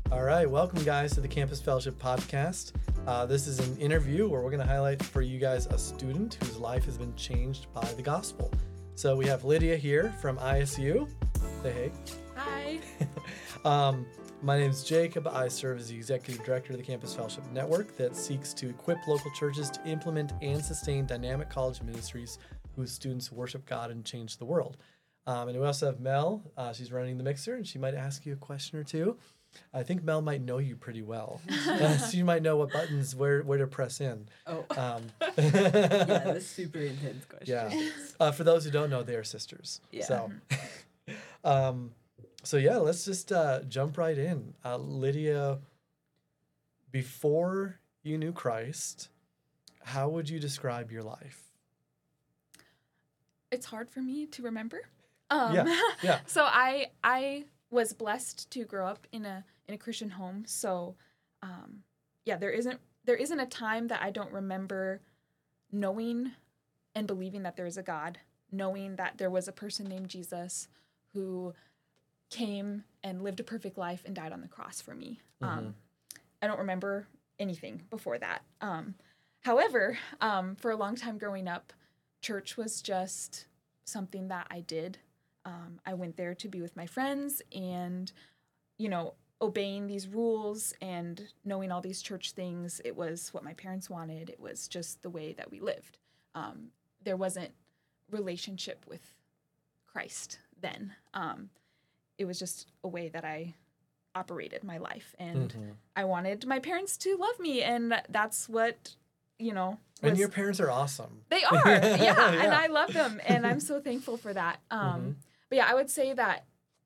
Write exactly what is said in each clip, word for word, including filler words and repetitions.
All right, welcome guys to the Campus Fellowship Podcast. Uh, this is an interview where we're going to highlight for you guys a student whose life has been changed by the gospel. So we have Lydia here from I S U. Say hey. Hi. um, my name is Jacob. I serve as the Executive Director of the Campus Fellowship Network that seeks to equip local churches to implement and sustain dynamic college ministries whose students worship God and change the world. Um, and we also have Mel. Uh, she's running the mixer, and she might ask you a question or two. I think Mel might know you pretty well. uh, she might know what buttons, where where to press in. Oh. Um, yeah, that's super intense question. Yeah. Uh, for those who don't know, they are sisters. Yeah. So, um, so yeah, let's just uh, jump right in. Uh, Lydia, before you knew Christ, how would you describe your life? It's hard for me to remember. Um, Yeah, yeah. So I I was blessed to grow up in a in a Christian home. So, um, yeah, there isn't there isn't a time that I don't remember knowing and believing that there is a God, knowing that there was a person named Jesus who came and lived a perfect life and died on the cross for me. Mm-hmm. Um, I don't remember anything before that. Um, however, um, for a long time growing up, church was just something that I did. Um, I went there to be with my friends and, you know, obeying these rules and knowing all these church things. It was what my parents wanted. It was just the way that we lived. Um, there wasn't relationship with Christ then. Um, it was just a way that I operated my life. And Mm-hmm. I wanted my parents to love me. And that's what, you know, was, And your parents are awesome. they are, yeah, Yeah. and I love them, and I'm so thankful for that. Um, Mhm. But yeah, I would say that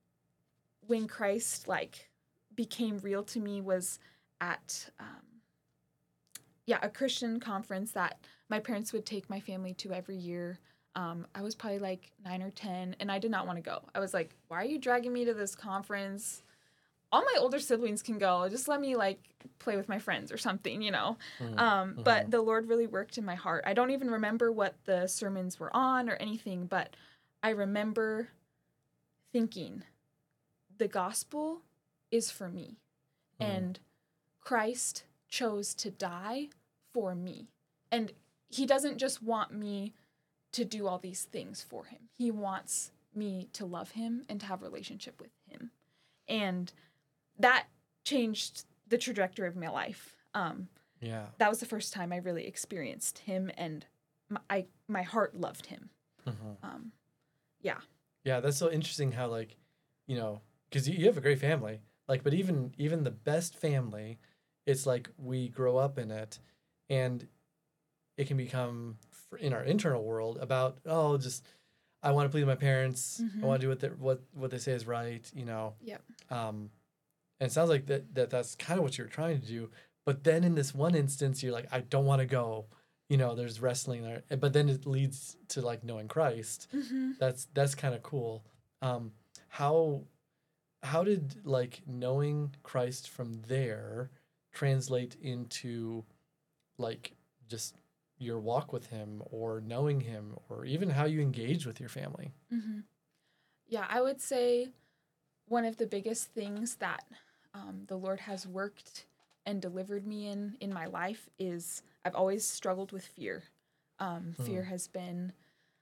when Christ like became real to me was at um, yeah a Christian conference that my parents would take my family to every year. Um, I was probably like nine or ten, and I did not want to go. I was like, "Why are you dragging me to this conference? All my older siblings can go. Just let me like play with my friends or something, you know." Mm-hmm. Um, but the Lord really worked in my heart. I don't even remember what the sermons were on or anything, but I remember thinking, the gospel is for me, Mm. and Christ chose to die for me. And he doesn't just want me to do all these things for him. He wants me to love him and to have a relationship with him. And that changed the trajectory of my life. Um, Yeah. that was the first time I really experienced him, and my, I, my heart loved him. Mm-hmm. Um, yeah. Yeah, that's so interesting how, like, you know, because you, you have a great family, like, but even even the best family, it's like we grow up in it, and it can become, f- in our internal world, about, oh, just, I want to please my parents, Mhm. I want to do what they, what, what they say is right, you know. Yep. Um, and it sounds like that, that that's kind of what you're trying to do, but then in this one instance, you're like, I don't want to go. You know, there's wrestling there, but then it leads to like knowing Christ. Mm-hmm. That's that's kind of cool. Um, how how did like knowing Christ from there translate into like just your walk with him or knowing him or even how you engage with your family? Mm-hmm. Yeah, I would say one of the biggest things that um, the Lord has worked and delivered me in in my life is I've always struggled with fear. Um, Hmm. Fear has been,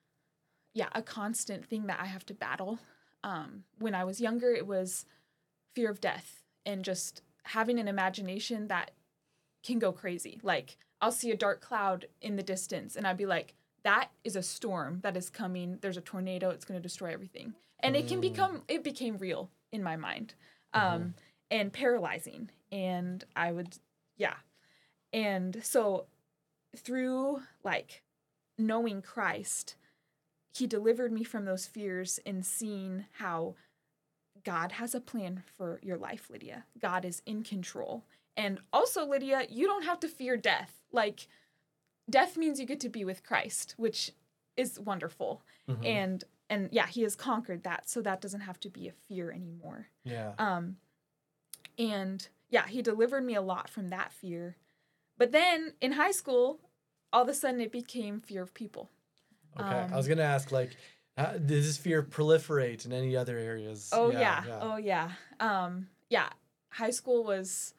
yeah, a constant thing that I have to battle. Um, when I was younger, it was fear of death and just having an imagination that can go crazy. Like, I'll see a dark cloud in the distance, and I'd be like, that is a storm that is coming. There's a tornado. It's going to destroy everything. And it can Mm. become, it became real in my mind, um, Mhm. and paralyzing. And I would, yeah. And so through like knowing Christ, he delivered me from those fears and seeing how God has a plan for your life, Lydia. God is in control. And also, Lydia, you don't have to fear death. Like, death means you get to be with Christ, which is wonderful. Mhm. And and yeah, he has conquered that, so that doesn't have to be a fear anymore. Yeah. Um, and yeah, he delivered me a lot from that fear. But then in high school, all of a sudden it became fear of people. Okay. I was um, gonna ask like, how, does this fear proliferate in any other areas? Oh yeah, oh yeah, um, yeah. high school was,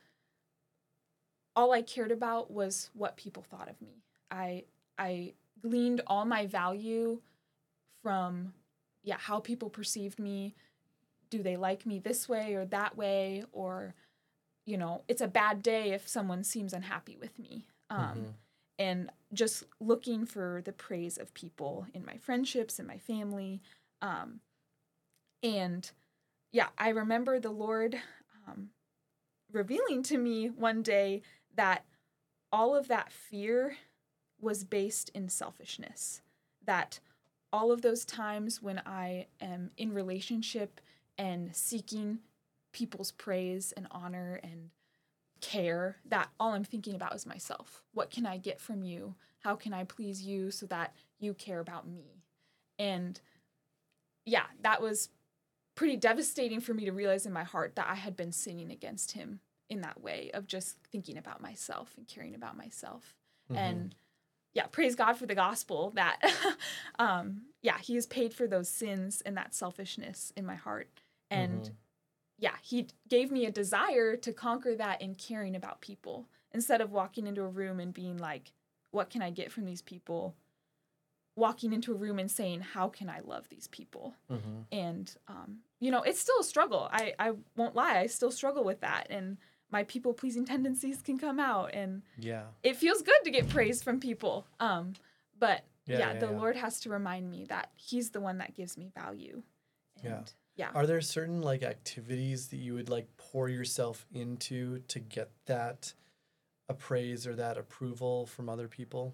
all I cared about was what people thought of me. I I gleaned all my value from, yeah, how people perceived me. Do they like me this way or that way? Or, you know, it's a bad day if someone seems unhappy with me. Um, Mm-hmm. And just looking for the praise of people in my friendships and my family. Um, and yeah, I remember the Lord um, revealing to me one day that all of that fear was based in selfishness. That all of those times when I am in relationship and seeking people's praise and honor and care, that all I'm thinking about is myself. What can I get from you? How can I please you so that you care about me? And yeah, that was pretty devastating for me to realize in my heart that I had been sinning against him in that way of just thinking about myself and caring about myself. Mm-hmm. And yeah, praise God for the gospel that, um, yeah, he has paid for those sins and that selfishness in my heart. And Mm-hmm. yeah, he gave me a desire to conquer that in caring about people instead of walking into a room and being like, what can I get from these people? Walking into a room and saying, how can I love these people? Mm-hmm. And, um, you know, it's still a struggle. I, I won't lie. I still struggle with that. And my people-pleasing tendencies can come out. And Yeah. it feels good to get praise from people. Um, but, Yeah, yeah, yeah, the yeah. Lord has to remind me that he's the one that gives me value. And, Yeah. yeah. Are there certain like activities that you would like pour yourself into to get that appraise or that approval from other people?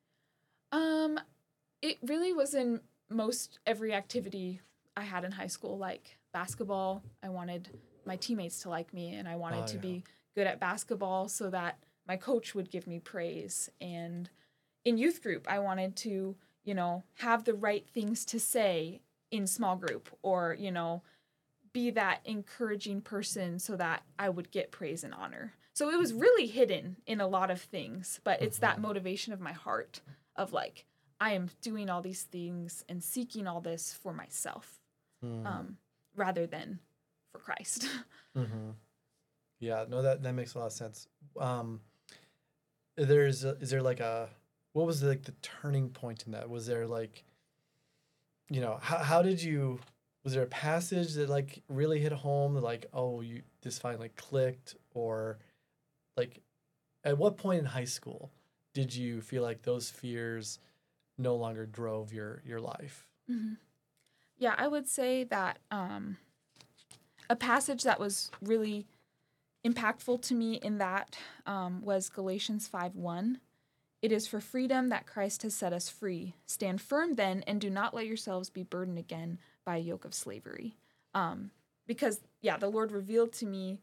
Um, it really was in most every activity I had in high school, like basketball. I wanted my teammates to like me, and I wanted Oh, to yeah. be good at basketball so that my coach would give me praise. And in youth group, I wanted to, you know, have the right things to say in small group, or, you know, be that encouraging person so that I would get praise and honor. So it was really hidden in a lot of things, but it's that Mhm. motivation of my heart of like, I am doing all these things and seeking all this for myself, Mm. um, rather than for Christ. Mm-hmm. Yeah, no, that, that makes a lot of sense. Um, there's a, is there like a, what was like the turning point in that? Was there like, you know, how, how did you, was there a passage that like really hit home that like, oh, you, this finally clicked? Or like, at what point in high school did you feel like those fears no longer drove your, your life? Mm-hmm. Yeah, I would say that um, a passage that was really impactful to me in that um, was Galatians five one. It is for freedom that Christ has set us free. Stand firm then, and do not let yourselves be burdened again by a yoke of slavery. Um, because, yeah, the Lord revealed to me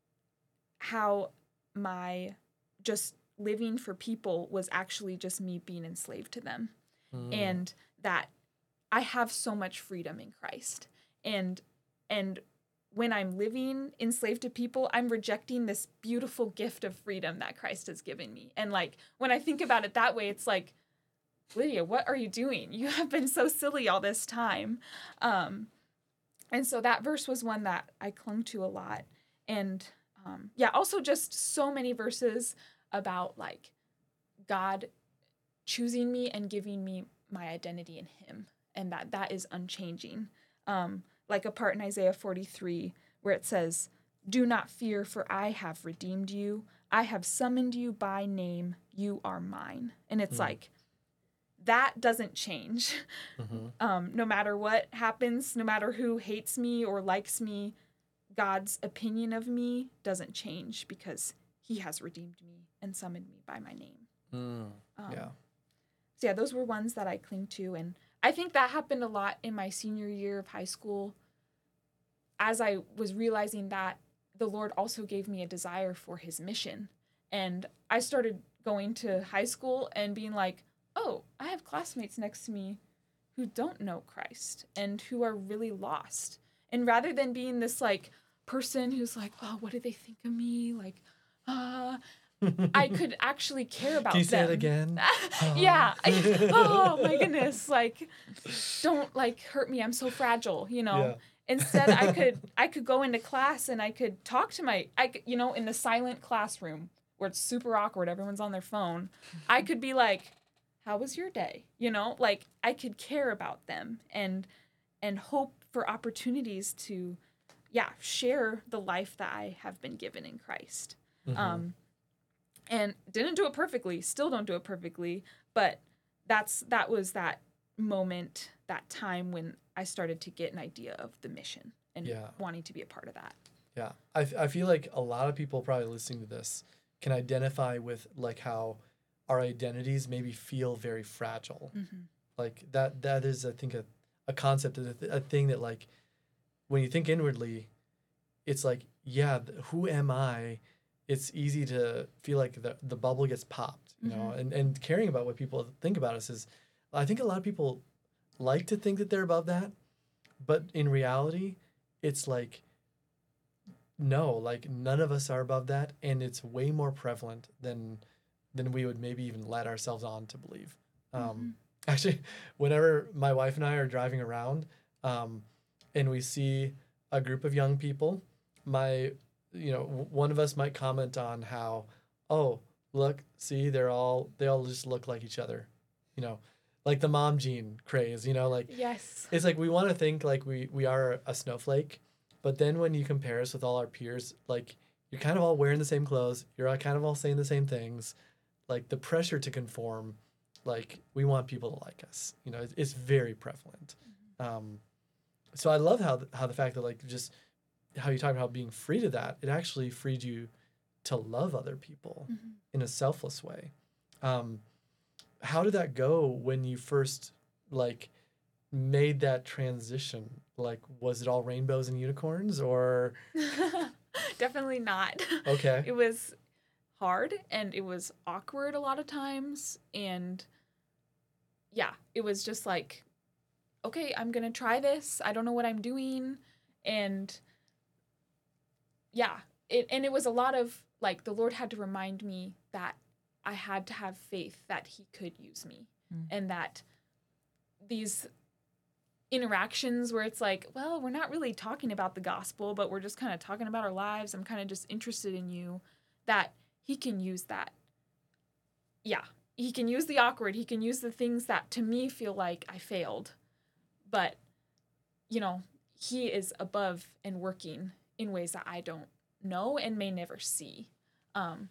how my just living for people was actually just me being enslaved to them. Mm. And that I have so much freedom in Christ. And and when I'm living enslaved to people, I'm rejecting this beautiful gift of freedom that Christ has given me. And like when I think about it that way, it's like, Lydia, what are you doing? You have been so silly all this time. Um, and so that verse was one that I clung to a lot. And um, yeah, also just so many verses about like God choosing me and giving me my identity in him, and that that is unchanging. Um, like a part in Isaiah forty-three where it says, do not fear, for I have redeemed you. I have summoned you by name. You are mine. And it's Mm. like, that doesn't change. Mm-hmm. Um, no matter what happens, no matter who hates me or likes me, God's opinion of me doesn't change because he has redeemed me and summoned me by my name. Mm. Um, Yeah. So yeah, those were ones that I cling to. And I think that happened a lot in my senior year of high school. As I was realizing that, the Lord also gave me a desire for his mission. And I started going to high school and being like, oh, I have classmates next to me who don't know Christ and who are really lost. And rather than being this like person who's like, oh, what do they think of me? Like, ah, uh, I could actually care about Can you say them. it again? Yeah. I, oh my goodness. Like, don't like hurt me. I'm so fragile, you know? Yeah. Instead, I could I could go into class and I could talk to my I could, you know, in the silent classroom where it's super awkward, everyone's on their phone. I could be like, "How was your day?" You know, like I could care about them and and hope for opportunities to, yeah, share the life that I have been given in Christ. Mm-hmm. Um, and didn't do it perfectly, still don't do it perfectly, but that's that was that moment, that time when I started to get an idea of the mission and Yeah. wanting to be a part of that. Yeah. I, f- I feel like a lot of people probably listening to this can identify with like how our identities maybe feel very fragile. Mm-hmm. Like that, that is, I think, a, a concept, a, th- a thing that like, when you think inwardly, it's like, yeah, th- who am I? It's easy to feel like the, the bubble gets popped, you know, Mhm. and, and caring about what people think about us is, I think a lot of people like to think that they're above that, but in reality, it's like, no, like none of us are above that, and it's way more prevalent than than we would maybe even let ourselves on to believe. Um, Actually, whenever my wife and I are driving around, um, and we see a group of young people, my you know w- one of us might comment on how, oh, look, see, they're all they all just look like each other, you know, like the mom gene craze, you know, like Yes. it's like we want to think like we we are a snowflake, but then when you compare us with all our peers, like you're kind of all wearing the same clothes, you're all kind of all saying the same things, like the pressure to conform, like we want people to like us, you know, it's, it's very prevalent. Um, so I love how th- how the fact that like just how you talk about being free to that, it actually freed you to love other people Mm-hmm. in a selfless way. Um, how did that go when you first like made that transition? Like, was it all rainbows and unicorns, or Definitely not. okay? It was hard and it was awkward a lot of times. And yeah, it was just like, okay, I'm going to try this. I don't know what I'm doing. And yeah, it, and it was a lot of like the Lord had to remind me that I had to have faith that He could use me Mm. and that these interactions where it's like, well, we're not really talking about the gospel, but we're just kind of talking about our lives. I'm kind of just interested in you, that He can use that. Yeah, He can use the awkward. He can use the things that to me feel like I failed. But, you know, He is above and working in ways that I don't know and may never see. Um,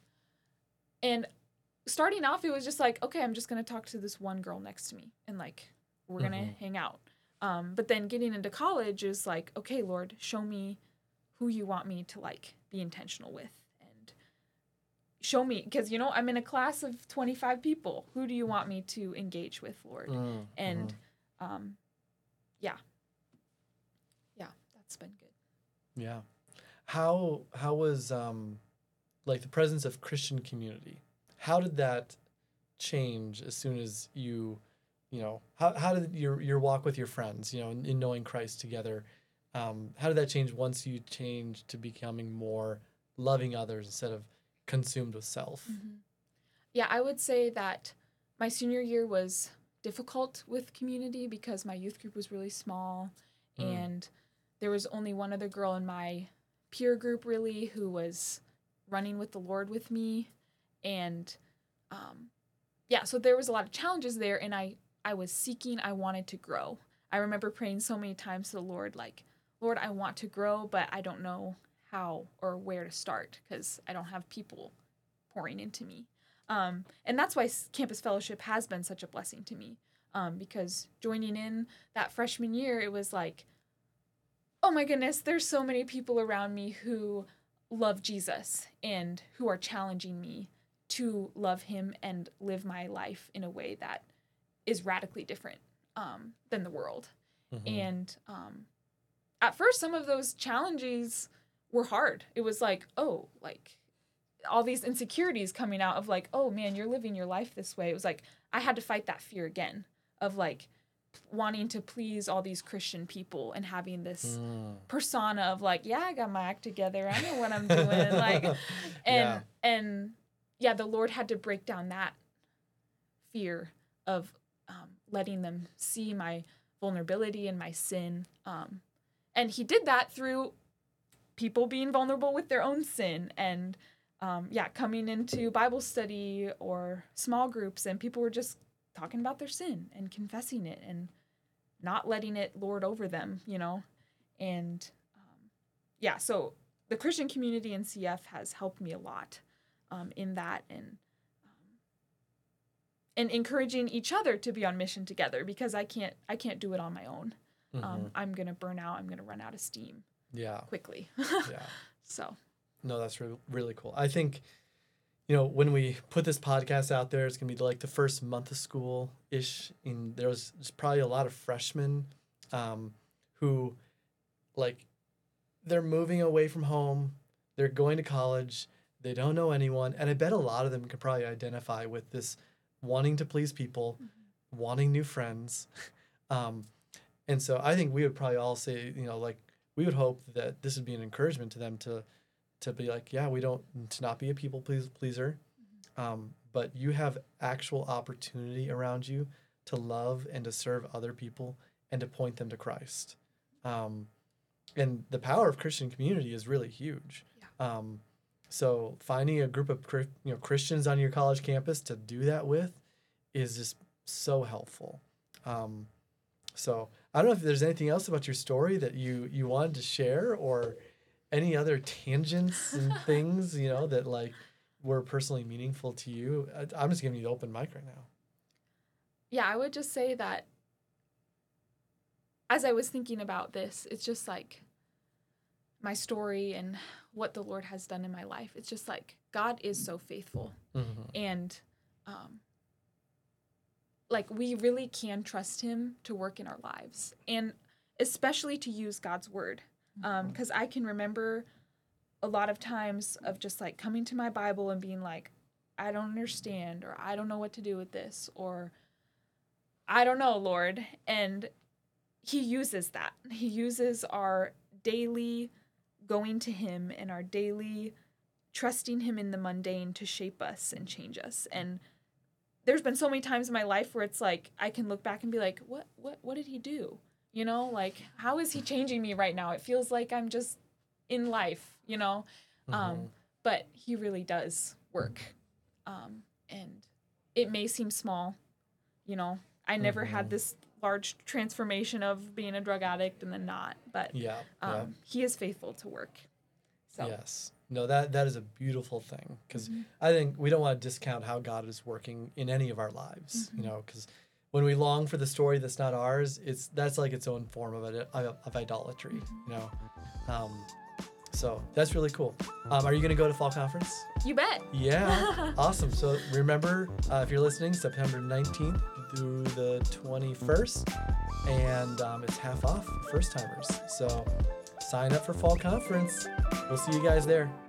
and starting off, it was just like, okay, I'm just going to talk to this one girl next to me and like, we're going to Mhm. hang out. Um, but then getting into college is like, okay, Lord, show me who you want me to like be intentional with and show me, because, you know, I'm in a class of twenty-five people. Who do you want me to engage with, Lord? Mm, And mhm. um, yeah, yeah, that's been good. Yeah. How how was um like the presence of Christian community? How did that change as soon as you, you know, how how did your your walk with your friends, you know, in, in knowing Christ together, um, how did that change once you changed to becoming more loving others instead of consumed with self? Mm-hmm. Yeah, I would say that my senior year was difficult with community because my youth group was really small Mm. and there was only one other girl in my peer group really who was running with the Lord with me. And um, yeah, so there was a lot of challenges there and I, I was seeking, I wanted to grow. I remember praying so many times to the Lord, like, Lord, I want to grow, but I don't know how or where to start because I don't have people pouring into me. Um, and that's why Campus Fellowship has been such a blessing to me. Um, because joining in that freshman year, it was like, oh my goodness, there's so many people around me who love Jesus and who are challenging me to love Him and live my life in a way that is radically different um, than the world. Mhm. And um, at first, some of those challenges were hard. It was like, oh, like, all these insecurities coming out of like, oh man, you're living your life this way. It was like I had to fight that fear again of like wanting to please all these Christian people and having this Mm. persona of like, yeah, I got my act together. I know what I'm doing. Like, and Yeah. and yeah, the Lord had to break down that fear of um, letting them see my vulnerability and my sin, um, and he did that through people being vulnerable with their own sin and um, yeah, coming into Bible study or small groups, and people were just talking about their sin and confessing it and not letting it lord over them, you know? And um, yeah, so the Christian community in C F has helped me a lot um, in that, and um, and encouraging each other to be on mission together, because I can't I can't do it on my own. Mhm. Um, I'm gonna burn out. I'm gonna run out of steam Yeah. quickly. Yeah. So No, that's really, really cool. I think, you know, when we put this podcast out there, it's going to be like the first month of school-ish. And there's, there's probably a lot of freshmen um, who, like, they're moving away from home. They're going to college. They don't know anyone. And I bet a lot of them can probably identify with this wanting to please people, mm-hmm. wanting new friends. um, and so I think we would probably all say, you know, like, we would hope that this would be an encouragement to them to to be like, yeah, we don't, to not be a people please, pleaser, mm-hmm. um, but you have actual opportunity around you to love and to serve other people and to point them to Christ. Um, and the power of Christian community is really huge. Yeah. Um, so finding a group of you know Christians on your college campus to do that with is just so helpful. Um, so I don't know if there's anything else about your story that you, you wanted to share, or any other tangents and things, you know, that like were personally meaningful to you. I, I'm just giving you the open mic right now. Yeah, I would just say that as I was thinking about this, it's just like my story and what the Lord has done in my life. It's just like God is so faithful. Mm-hmm. And um, like we really can trust him to work in our lives, and especially to use God's word. Um, because I can remember a lot of times of just like coming to my Bible and being like, I don't understand, or I don't know what to do with this, or I don't know, Lord. And he uses that. He uses our daily going to him and our daily trusting him in the mundane to shape us and change us. And there's been so many times in my life where it's like I can look back and be like, what, what, what did he do? You know, like, how is he changing me right now? It feels like I'm just in life, you know? Mm-hmm. Um, but he really does work. Um, and it may seem small, you know? I never mm-hmm. had this large transformation of being a drug addict and then not. But yeah, um, yeah. he is faithful to work. So. Yes. No, that that is a beautiful thing, because mm-hmm. I think we don't want to discount how God is working in any of our lives, mm-hmm. you know, because when we long for the story that's not ours, it's that's like its own form of it, of idolatry, you know. Um, so that's really cool. Um, are you going to go to Fall Conference? You bet. Yeah. Awesome. So remember, uh, if you're listening, September nineteenth through the twenty-first, and um, it's half off for first timers. So sign up for Fall Conference. We'll see you guys there.